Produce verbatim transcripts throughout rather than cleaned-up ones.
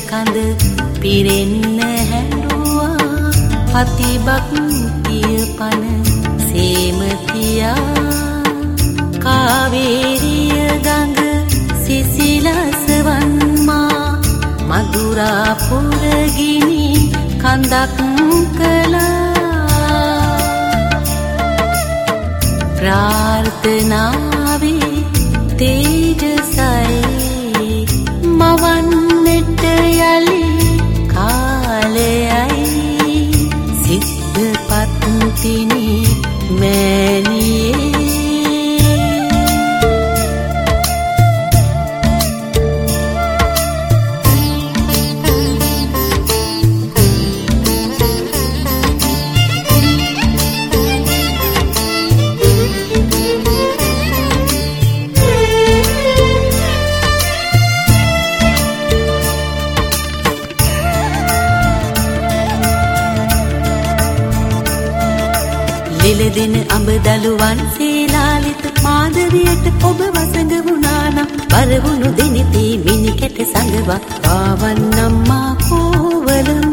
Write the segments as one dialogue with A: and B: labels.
A: කඳ පිරෙන්න හැඬුවා පතිභක්තිය පන සේමතියා කාවේරිය ගඟ සිසිලස වන්මා මధుරා පුරගිනි කඳක් කළා ප්‍රාර්ථනාවේ තේජසයි මවන්නට යලි කාලයයි සිද්ධ පත්තිනි මෑණියේ ලෙලදෙන අඹ දළුවන් සීලාලිත මාදරියට ඔබ වසඟ වුණා නම් වරවුණු දෙනිති මිනිකෙට සංගවා ආවන්නම් මා කෝවලම්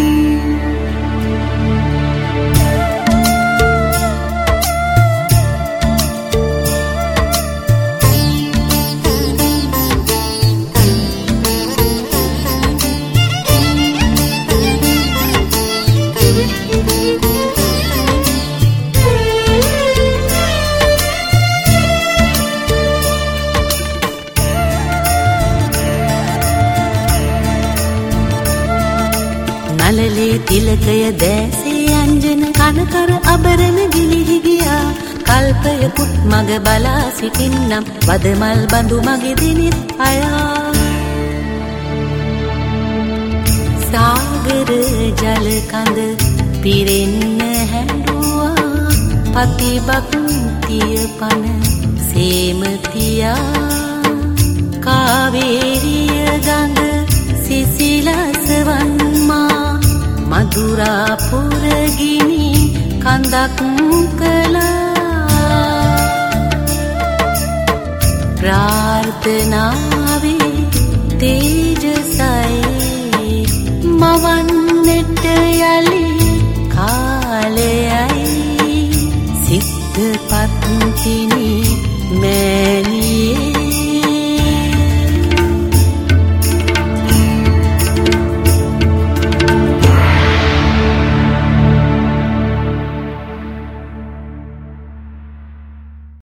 A: නලලේ තිලකය දැසේ අංජන කනකර අබරණ ගිලිහි ගියා කල්පය පුත් මග බලා සිටින්නම් වදමල් බඳු මගේ දිනෙත් අයා සාගර ජල කඳ පිරෙන්න හැඬුවා පතිභක්තිය පන සේමතියා කාවේරිය ගඟ සිසිලස වන්මා මధుරා පුරගිනි කඳක් කළා ප්‍රාර්ථනාවේ තේජසයි මවන්නට යලි